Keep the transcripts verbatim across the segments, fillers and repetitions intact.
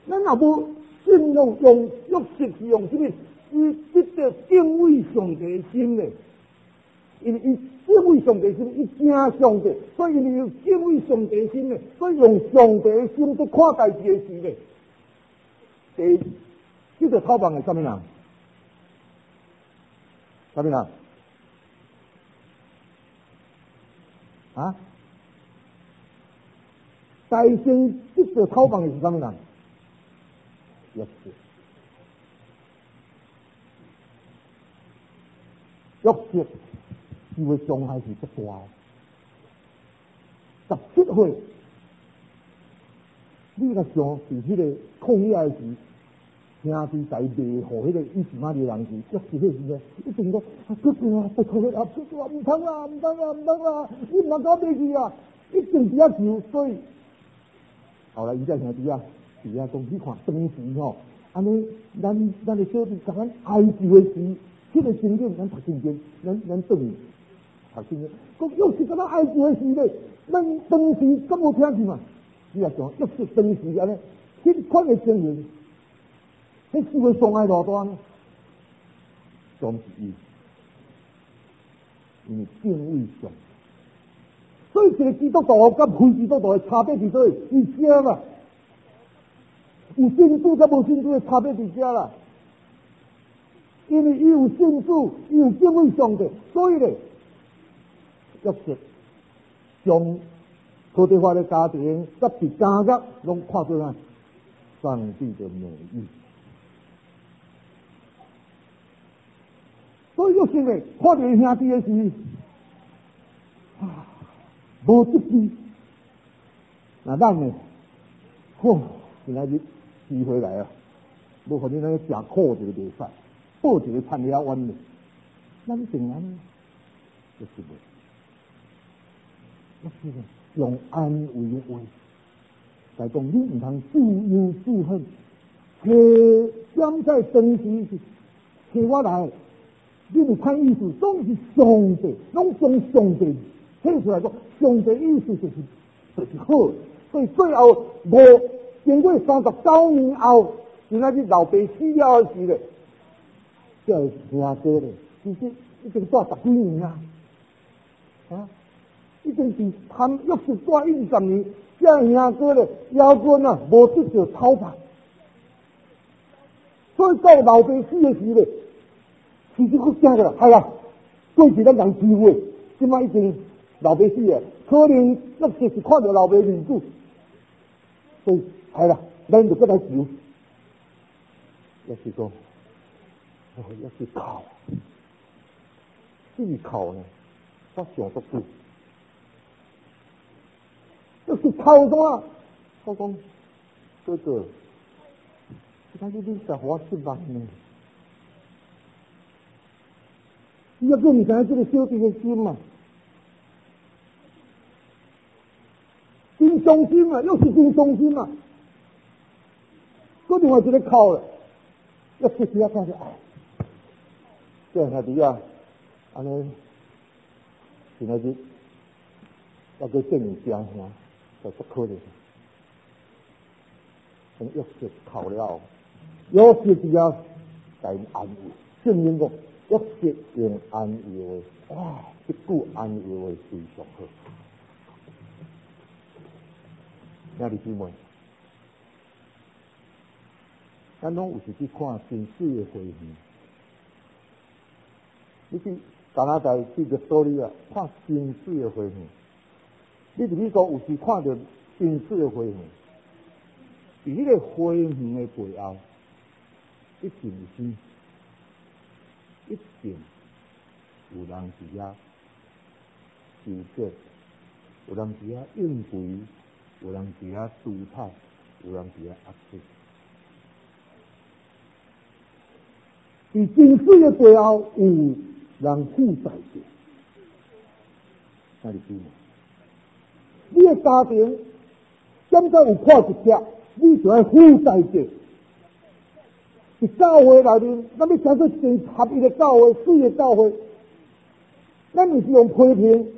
咱若无信用用约瑟是用什么？伊得到敬畏上帝的心嘞，因为伊敬畏上帝的心，伊惊上帝，所以因为有敬畏上帝的心嘞，所以用上帝的心去看待这个事嘞。第，这个讨饭的什么人？什么人？啊？大先这个讨饭的是什么人？约瑟。约瑟受的伤害是不大的，十七岁，你若想是迄个抗议的时，兄弟在迷糊迄个伊是马里人时，约瑟迄时呢，一定讲啊，哥哥啊，拜托你啊，哥哥啊，唔通啊，唔通啊，唔通啊，你唔通搞咩去啊，一定伫遐求，所以后来伊才兄弟啊，伫遐讲去看当时吼，安尼咱咱的小弟甲咱哀求的时。这个经验，咱读经典，咱咱对读经典。讲约瑟跟咱爱情的事咧，咱当时敢无听去嘛？你也讲约瑟当时安尼，迄款的情形，迄受的伤害偌大呢？总是伊，因为敬畏上。所以一个基督徒甲非基督徒的差别伫在伊遮嘛，有信主甲无信主的差别伫遮啦。因为伊有信主，伊有敬畏上帝，所以咧，约瑟将土地法的家庭、甲伫家业拢看做啥？上帝的美意。所以约瑟咧，看到兄弟的时，啊，无志气。那咱呢？吼，今仔日机会来啊！无可能咱食苦就袂使。报一个参了冤的，咱定安就是袂，就是用安慰的话来讲，你唔通自忧自恨，摕点在当时是摕我来，你唔看意思，总是上帝，拢将上帝摕出来讲，上帝意思就是就是好，所以最后无经过三十九年后，今仔日老爸死了的时咧。叫兄哥咧，其实已经住十几年啦，啊，已经是含约瑟住一二十年，叫兄哥咧，腰棍啊，无得着讨饭，所以到老爸死的时咧，其实佢惊个啦，系啦，过去咱人欺负的，今摆已经老爸死了，可能约瑟是看到老爸面子，所以系啦，咱就搁来求，约瑟讲。哦，要去哭，这个哭呢，我想得对。要去哭啥？我讲哥哥，今日你才我失望呢。你要跟你讲这个小弟的心嘛，真伤心啊，又是真伤心啊。搁另外一个哭了，要去时要看下哎。这兄弟啊，安尼，今仔日要去见你家兄，就足可怜。从约瑟哭了，约瑟就要甲因安慰，圣经讲约瑟用安慰话，哇，一句安慰话非常好。兄弟姊妹，咱拢有时去看真水的回忆。你去加拿大去个所里啊，看真水的花园。你伫美国有时看到真水的花园，伫迄个花园的背后，一定有什？一定有人伫遐修剪，有人伫遐应肥，有人伫遐除草，有人伫遐压水。伫真水的背后有人负债着，那你知吗？你的家庭现在有破一条，你就要负债着。伫教会内面，咱要讲做真合一的教会、水的教会，咱毋是用批评，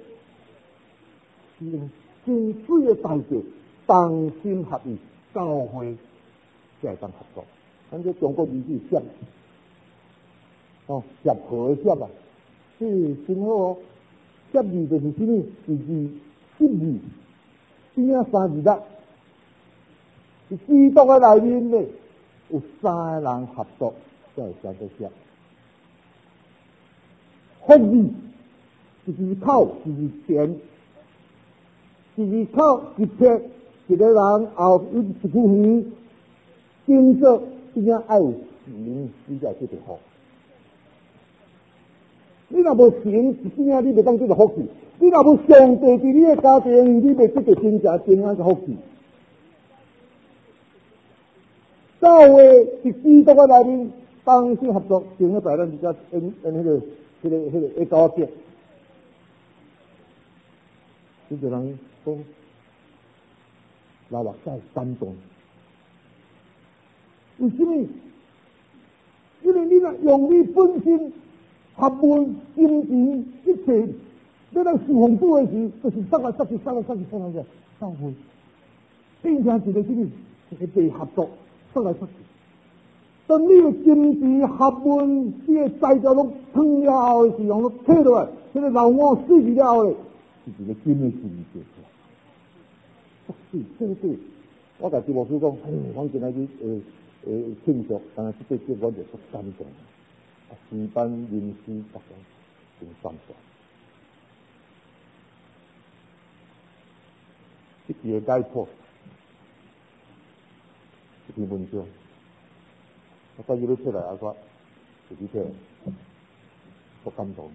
是用真水的代价，同心合意教会才会当合作。咱这中国字是协，哦，协和的协啊，这真好哦。协字就是什么？就是协字，边啊三字啦。是基督的内面咧，有三个人合作才会写做协。福字就是口，就是田，就是口一撇，一个人后一一句话，经做真正爱有行，你才叫做福。你若无行，真正你袂当叫做福气。你若无上帝伫你的家庭，你袂得到真正平安嘅福气。教会是基督嘅内面同心合作，成个拜咱而家因因迄个、迄个、迄个一高节，有个人讲，老目屎感动，为什么？因为你若用你本身学问、金钱一切，你来侍奉主的时，就是上来、上去、上来、上去、上来个教会，变成一个什么？一个被合作。出来出去，当你的金钱、学问、这个材料拢吞了后的时候，拢退落来，这个老我死去了后咧，是一个金的世界出来。是，对对，我甲朱牧师讲，哎，我今仔日诶诶庆祝，但是这个节我就不感动，啊，诗班吟诗逐个真赞赏。一节解剖。一篇文章，我再约你出来啊！我自己睇，不感动。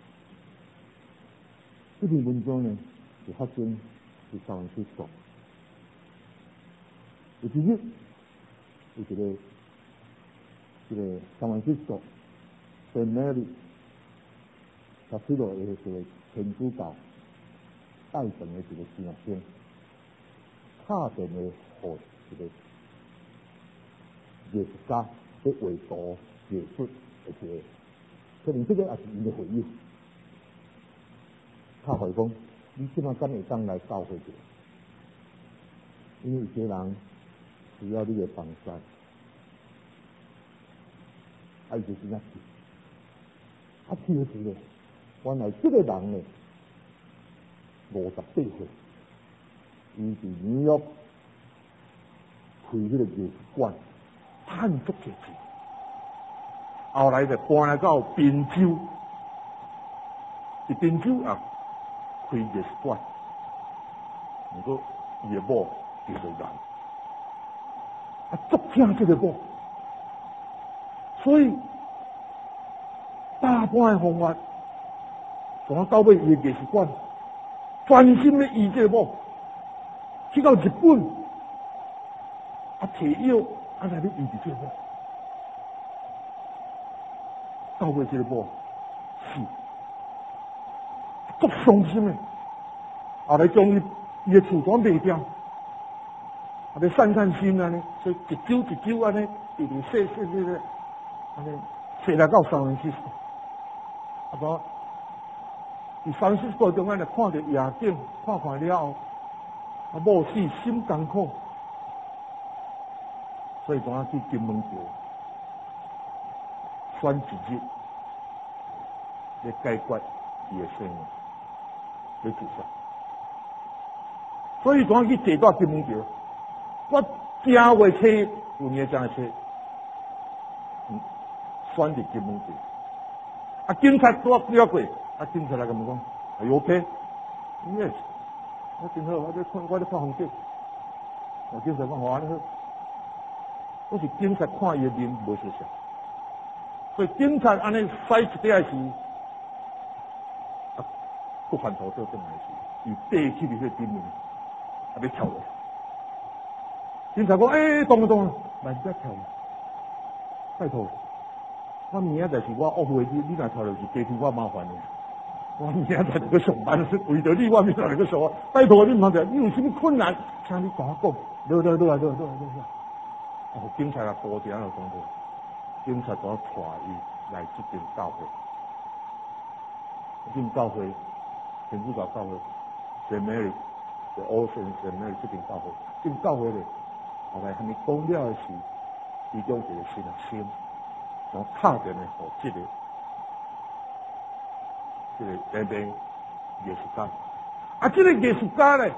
这篇文章呢，是发生在三藩市所。有一日，有一个一个三藩市所，在那里，他去到一个一个天主教带动的一个先生，打电话给一个。艺术家在画图艺术的一个，可能这个也是伊的回应。他回讲，你即马敢会当来教会者？因为有些人需要你的帮助，啊，伊就真正去，啊，去时咧，原来这个人咧，五十八岁，伊伫纽约开迄个艺术馆。赚足多钱，后来就搬来到滨州，伫滨州啊开艺术馆，不过伊的某叫做人，啊足听这个某，所以大半的方法，从到尾伊的艺术馆专心的医这个某，去到日本啊摕药。啊！来你医治这个某，到尾这个某是足伤心的。后来将伊伊的厝全卖掉，啊，来散散心安尼，所以一周一周安尼，直直说说说说，安尼说来到三藩市，啊无，伫三藩市过中间就看到夜景，看看了后，啊某死心艰苦。所以讲去金门桥选一日来解决伊的生活，来自杀。所以讲去坐到金门桥，我正月初有年正月初，嗯，选伫金门桥。啊，警察拄了过，啊，警察来甲我讲，哎呦 ，OK，yes， 我真好，我在看，我在看风景。我警察讲，我安尼好。我是警察看伊的面无熟悉，所以警察安尼驶一底时，啊，不反头倒转来时，伊爬起伫迄顶面，啊，要跳落。警察讲：诶、欸，当了当了，慢点跳，拜托，我明仔载是我恶会日，你若跳落去，加添我麻烦呢。我明仔载就去上班，为着你，我明仔载去上班。拜托你唔通跳，你有什么困难，请你甲我讲，落落落来落来落来落来。哦，警察啊，多点了讲过，警察都要带伊来这间教会，这间教会，天主教教会，Saint Mary，the Ocean Saint Mary 这间教会，这间教会咧， 后来还没讲了的是，其中一个新学生，从打电话给这个这个那边艺术家，啊，这个艺术家呢，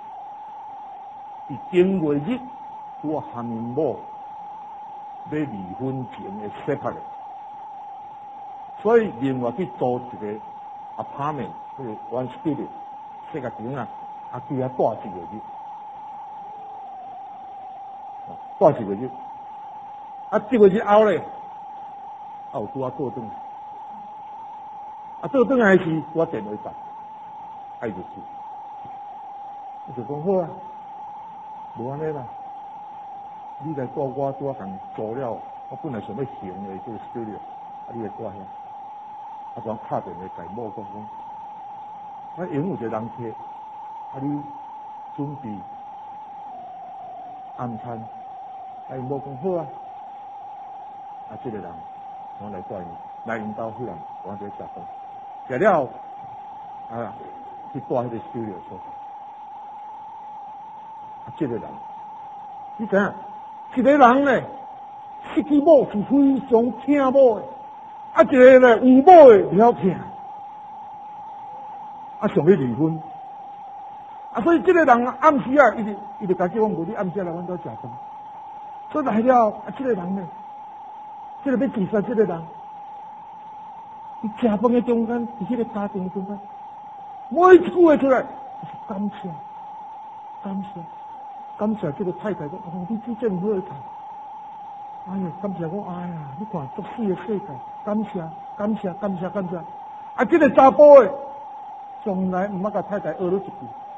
是正月日我和因某要离婚前的设拍的，所以另外去租一个 apartment， 这个 one studio， 设个间啊，啊，伫遐住一个月。住一个月，啊，一个月后咧，啊有拄啊倒转，啊倒转来时，我电话打，爱入去，我就讲好啊，无安尼啦，你来住我拄啊共租了，我本来想要行的这个 studio， 啊，你来住遐，啊，就敲电话甲某讲讲，啊，因有一个人客，啊，你准备晚餐。啊，因某讲好啊，啊，这个人我来带你来因兜去人，我在食饭，食了啊，去带迄个 studio 所在。啊，这个人，你知影，一个人呢，失去某是非常疼某的，啊，一个呢有某的了疼，啊，想要离婚，啊，所以这个人暗时啊，伊就伊就甲我讲，无你暗时来阮兜食饭。所以来了，啊，这个人呢，这个要自杀，这个人，伊食饭的中间，伫这个家庭中间，每一句话出来，感谢，感谢，感谢这个太太讲，哦，你这真好看，哎呀，感谢我，哎呀，你看足水的世界，感谢，感谢，感谢，感谢，啊，这个查甫的，从来唔捌甲太太学了一句，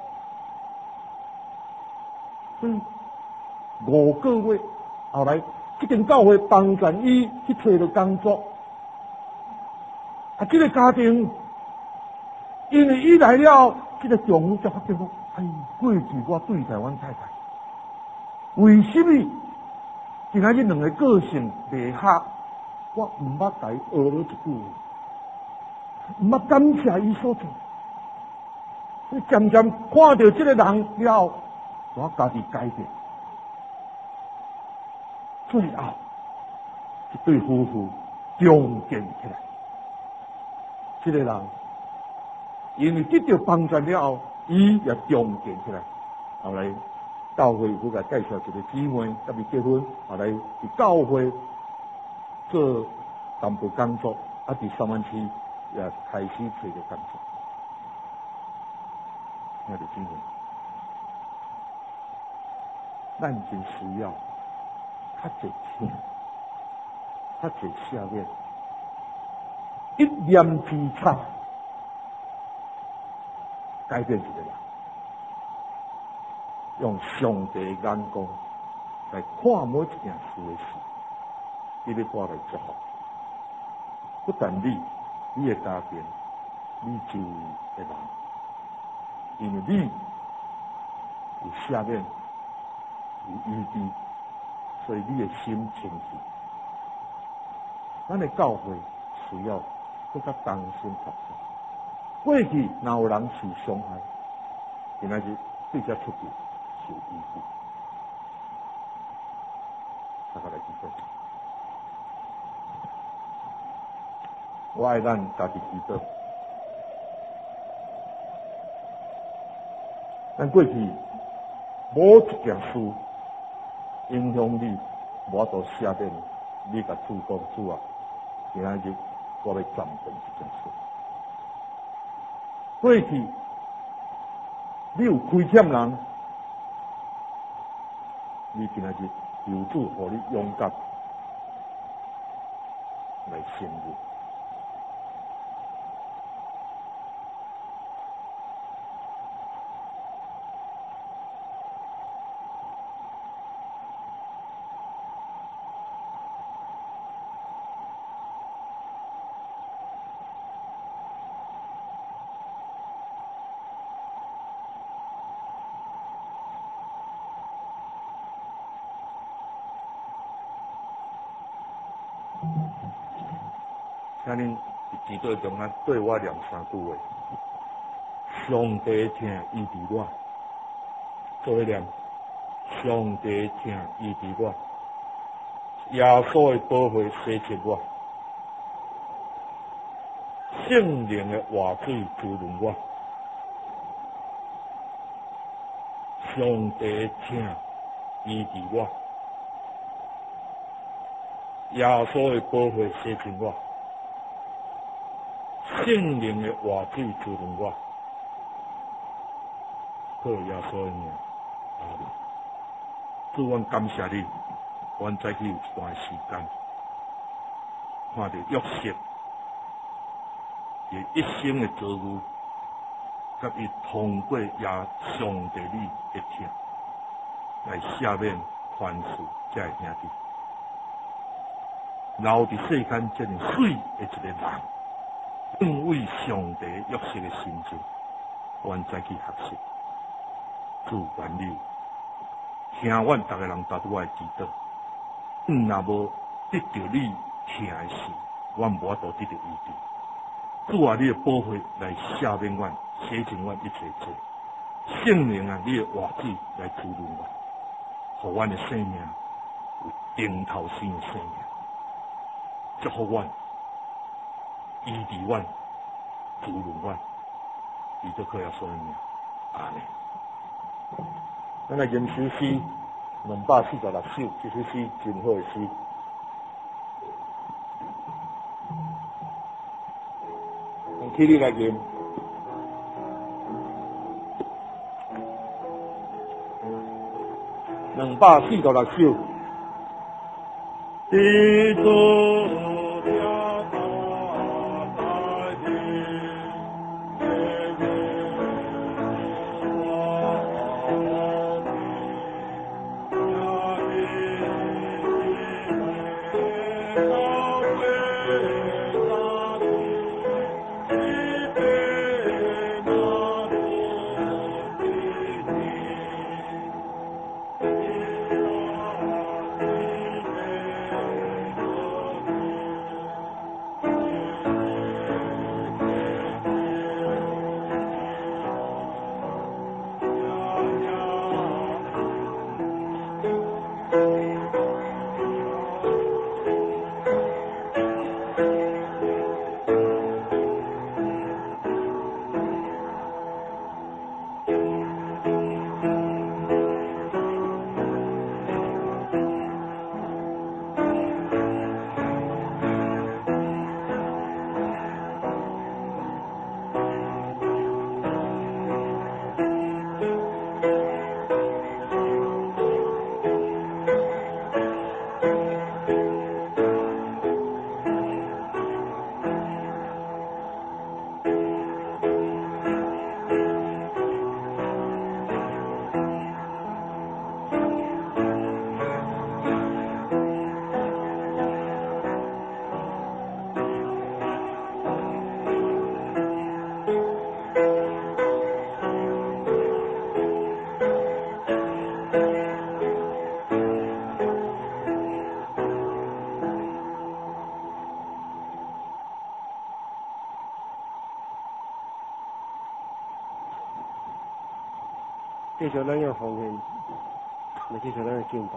嗯，五个月。后来，这间教会帮助伊去找到工作，啊，这个家庭，因为伊来了，这个丈夫才发觉讲，哎，过去我对待阮太太，为什么今仔日两个个性袂合，我唔捌甲伊学了一句，唔捌感谢伊所做，所以渐渐看到这个人了，我家己改变。最后，一对夫妇重建起来。这个人因为得到帮助了后，伊也重建起来。后来教会佮他介绍一个姊妹，甲伊结婚。后来伫教会做淡薄工作，啊，伫三湾区也开始找着工作。那个姊妹，咱真需要较侪钱。较侪下面，一念之差，改变一个人，用上帝的眼光来看每一件事的事，你要带来祝福。不但你，你的家庭，你周围的人，因为你有下面有余地，所以你的心清晰。咱的教会需要更加当心合作。过去若有人受伤害，现在是对这出去受医治。大家来记住，我爱咱家己祈祷。咱过去某一件事影响你，我都下面你甲主讲主啊。今仔日我要暂停这件事。过去你有亏欠人，你今仔日求主，互你勇敢来承认。请恁祈祷中间对我念三句话：上帝听医治我，做一念上帝听医治我，耶稣的保护洗净我，圣灵的活水滋润我，上帝听医治我，耶稣的保护洗净我，圣灵的活水滋润我，靠耶稣的名，阿门。主，阮感谢你，阮再去有一段时间，看到约瑟伊一生的遭遇，甲伊通过也上帝你的听，来赦免凡事遮的兄弟。留伫世间这么水的一个人，更为上帝约瑟的心情，阮再去学习。主愿你听阮逐个人达到我的祈祷。嗯，若无得到你听的事，阮无法度得到医治。主啊，你的保护来赦免阮，洗净阮一切罪。圣灵啊，你的活水来滋润我，互阮的生命有顶头先的生命。祝福阮，医治阮，滋润阮，伊都可以说的名。阿门。咱来吟诗诗两百四十六首，这首诗真好的诗。用起你来吟。两百四十六首。地主家大大地，夜夜我地，家地高贵大地，一杯那多的继续咱用奉献，来继续咱的敬拜。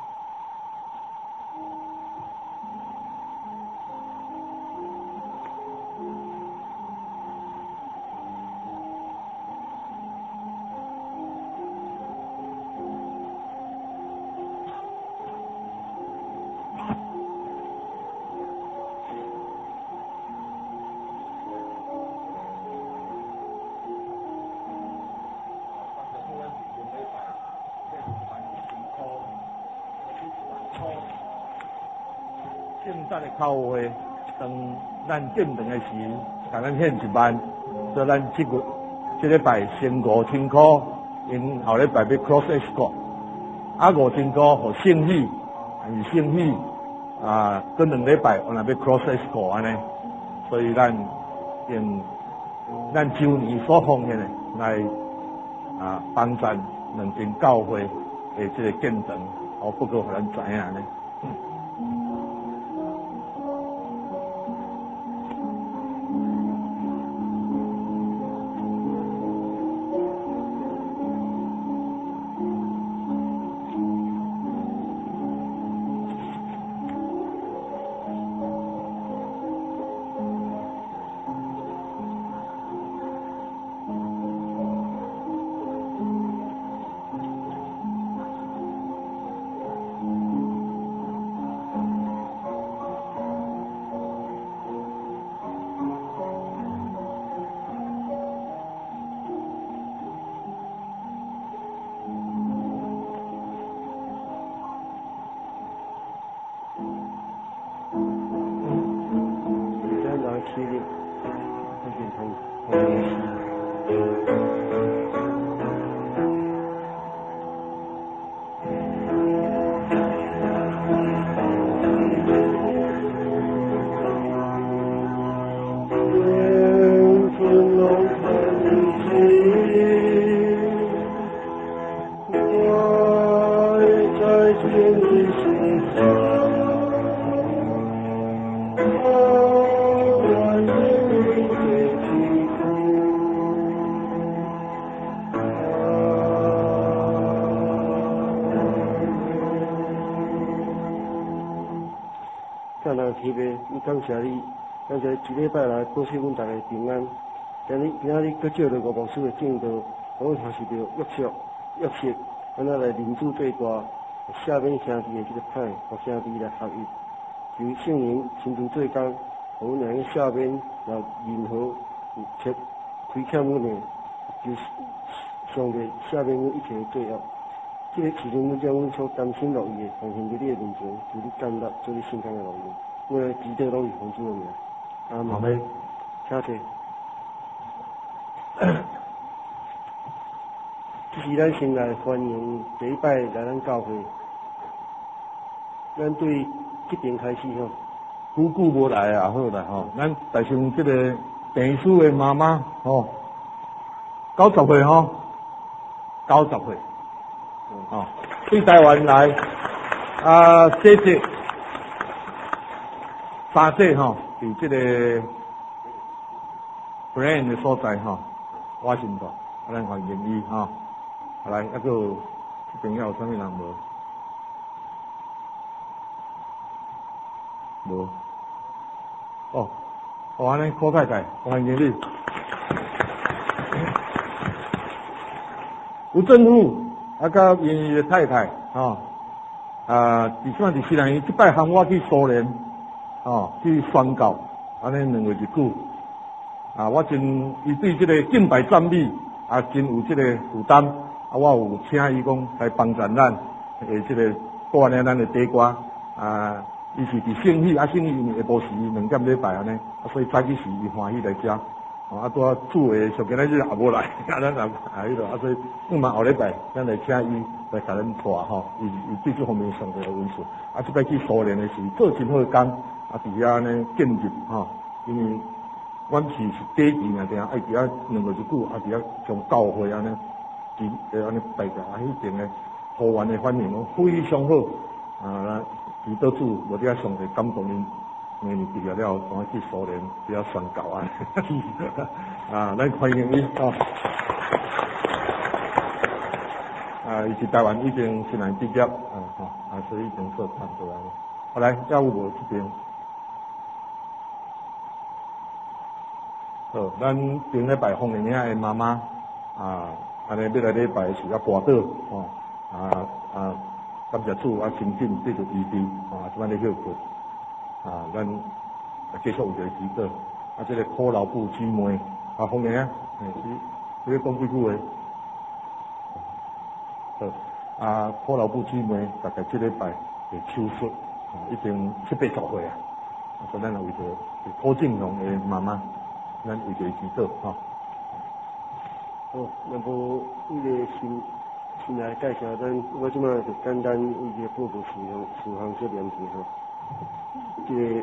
圣诞的靠会，当咱建堂的时，甲咱献一万，所以咱这个这礼拜先五千块，因后礼拜要 cross escort， 啊五千块互圣喜，还是圣喜啊，过两礼拜我若要 cross escort 安尼，所以咱用咱周年所奉献的来啊帮助两间教会的这个建堂，好不过互咱知影呢。 天之学校。看到特别，你感谢你，感谢一礼拜来保守阮大家平安。今日今仔日搁借着五牧师的正道，我尝试着约束约束，安怎来民主对话，下面兄弟的这个派，和兄弟来合一，由圣灵亲自做工，和阮两个下面来任何切开欠阮的，就上帝下面阮一切的罪恶。这个时阵，阮将阮所甘心乐意的奉献在你的面前，求你干纳做你心肝的劳动。我来记得拢是奉主的名。阿门。 阿门。 谢谢。这是咱先来欢迎第一摆来咱教会。咱对这边开始吼， 久久无来也好啦吼，咱带上这个病死的妈妈吼，九十岁吼，九十岁。哦，对台湾来啊，姐姐、三姐吼，伫这个 brand 的所在吼，我心大，啊，咱欢迎伊吼，啊来，啊个这边还有啥物人无？无。哦，哦，安尼柯太太，欢迎你。吴政府。啊，甲因伊的太太，吼、哦，啊，伫算伫西南伊即摆喊我去苏联，哦，去宣教，安尼两月一久，啊，我真伊对即个敬拜赞美，啊，真有即个负担，啊，我有请伊讲来帮咱咱，诶，即个带领咱的地瓜，啊，伊是伫圣喜，啊，圣喜因为下晡时两点礼拜安尼，啊，所以早起时伊欢喜来遮。哦，啊，拄啊主诶，上今仔日也无来，啊，咱也啊迄落，啊，所以我嘛后礼拜咱来请伊来甲咱带吼，伊伊对这方面上个温顺。啊，即摆去苏联诶时做真好工，啊，伫遐呢建入吼，因为阮是是第一年啊，定爱伫遐两个一久，啊，伫遐从教会安尼，伫诶安尼拜个，啊，迄边诶学员诶反应拢非常好，啊，祈祷主，无伫遐上帝感动因。因为毕业了后，赶快去苏联，不要宣教啊！啊，咱欢迎伊哦。啊，伊是台湾已经新来毕业，啊吼，啊，所以已经做差不多了。好来，教务部这边，好，咱顶礼拜奉迎遐的妈妈，啊，安尼要来礼拜是要跋倒，哦，啊啊，感谢主啊，亲近继续医治，啊，即摆咧休困。啊，咱继续有一个祈祷，啊，这个苦劳部姊妹，啊，欢迎啊，诶，你你讲几句话？好，啊，苦劳部姊妹大概这礼拜会手术，啊，已经七八十岁啊，所以咱为着柯正荣的妈妈，咱为着祈祷，哈。 好，那么迄个先先来介绍咱，我即马就简单一个报告事项事项这两件吼。这个，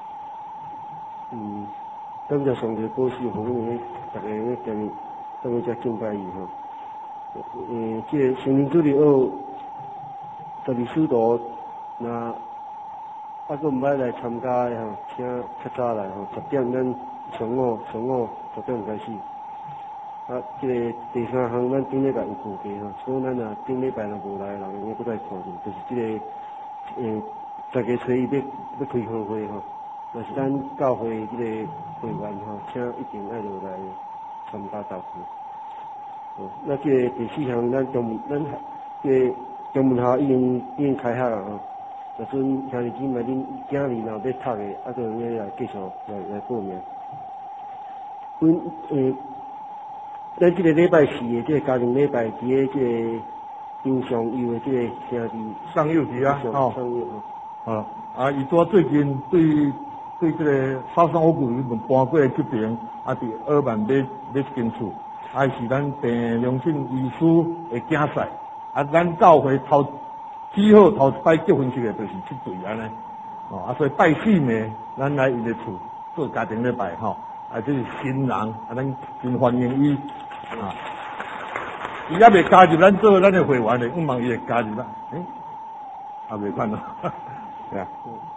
嗯，感谢上帝保守，互阮个大家个踮踮个遮敬拜伊吼。诶，这个成年主日学十二使徒，那啊个毋捌来参加的吼，请较早来吼，十点咱上午上午十点开始。啊，这个第三项咱顶礼拜有顾家吼，所以咱若顶礼拜若无来，人应该搁再看见，就是这个诶。大家找伊要要开好会吼，若是咱教会即个会员吼，请一定爱落来参加教会。哦，那即个第四项，咱中咱即个中文校已经已经开学啦吼。若阵兄弟姊妹恁囝儿若要读的，啊，就要来继续来来报名。阮诶，咱即个礼拜四的即个家庭礼拜，伫个即个英上幼的即个兄弟上幼时啊， 哦，上幼吼。 啊啊！伊拄最近对对这个沙山五谷伊们搬过来这边，啊，伫二万买买一间厝，啊是咱病良性医师的竞赛，啊，咱教会头只好头一摆结婚式的就是这对安尼，哦，啊，所以拜四暝咱来伊的厝做家庭礼拜吼，啊，这是新人，啊，咱真欢迎伊，啊，伊还未加入咱做咱的会员的，我望伊会加入啦，诶、欸。 也未款咯，对啊。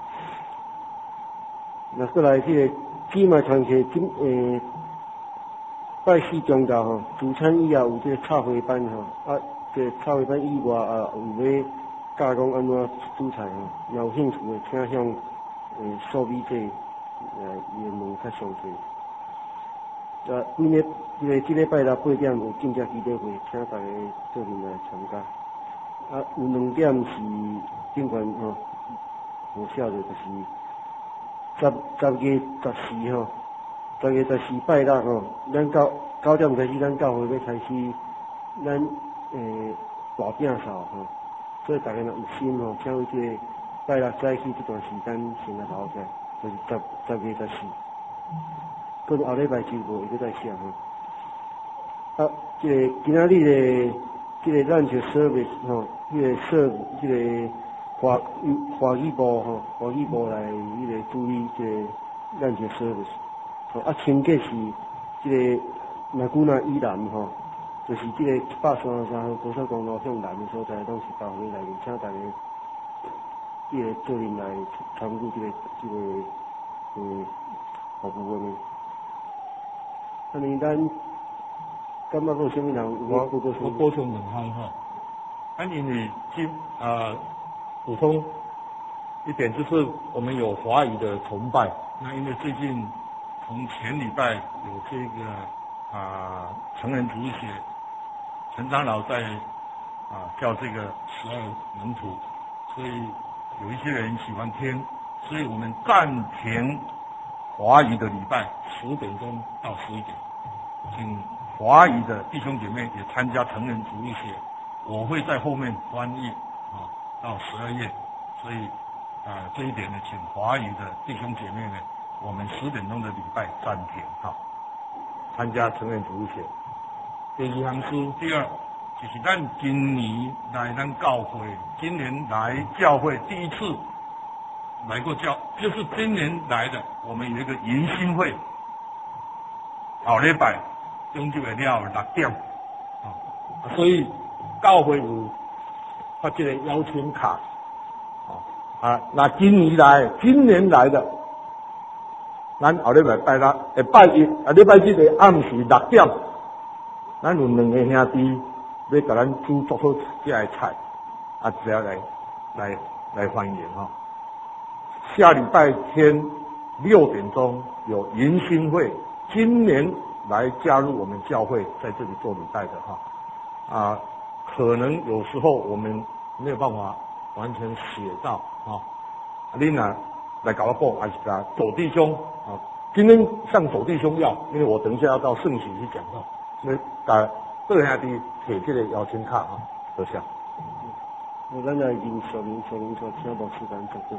那过来这个芝麻传奇今诶。拜四宗教吼，主餐以后有这个炒花班吼，啊，这个炒花班以外啊，有要教讲安怎煮菜吼，若有兴趣的，请向诶苏美姐来联络较详细。啊，几日这个这礼拜六八点有进阶记者会，请大家做阵来参加。啊，有两点是顶悬吼，无晓得就是十十月十四吼。十月十四拜六吼，咱九九点开始，咱教会要开始咱诶大摒扫吼，所以大家若有心吼，请为这个拜六早起这段时间先来留起来，就是十十月十四，可能后礼拜周五会再写吼。啊，这个今仔日的这个咱就 service 吼，这个 serve 这个华华语部吼，华语部来迄个注意这个咱就 service。啊，清洁是这个那古那以南吼，就是这个一百三十三号高速公路向南的所在，拢是教会来面，请大家这个做人来参与这个这个嗯服务呢。安尼咱感觉有啥物人？ 我我补充两项哈，啊，因为今啊补充一点就是我们有华语的崇拜，那因为最近。从前礼拜有这个啊成人主学，陈长老在啊叫这个十二门徒，所以有一些人喜欢听，所以我们暂停华语的礼拜十点钟到十一点，请华语的弟兄姐妹也参加成人主学，我会在后面翻译啊到十二页，所以啊这一点呢，请华语的弟兄姐妹呢。我们十点钟的礼拜暂停哈，参加成人主学。第二项书，第二就是咱今年来咱教会，今年来教会第一次来过教，就是今年来的，我们有一个迎新会，后礼拜中就会了六点啊，所以教会有发这个邀请卡啊，那今年来，今年来的。咱后礼拜拜六，诶拜一，啊礼拜日的暗时六点，咱有两个兄弟要甲咱煮做好这个菜，啊，只要来来来欢迎哈。下礼拜天六点钟有迎新会，今年来加入我们教会，在这里做礼拜的哈，啊，可能有时候我们没有办法完全写到啊，你若来搞我讲，还是甲左弟兄啊，今天向左弟兄要，因为我等一下要到圣喜去讲到，所以甲各兄弟摕这个邀请卡啊，多谢。 我咱来用说明说明说，请无时间做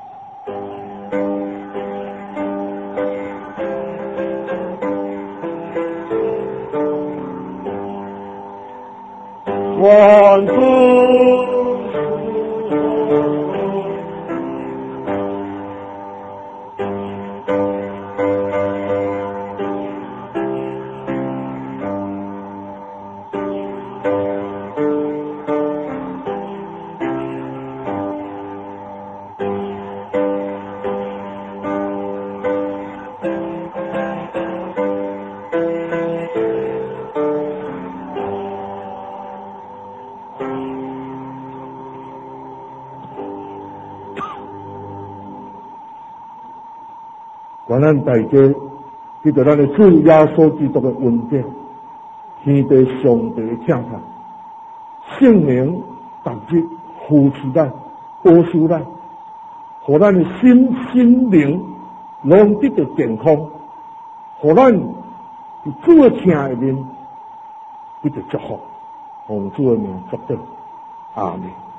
对。万福。 愿咱大家记得咱的主耶稣基督的恩典，天地上帝的请看，圣灵逐日扶持咱、保守咱，互咱的心心灵拢得到健康，互咱伫主的听下面得到祝福，奉主的名祝祷，阿门。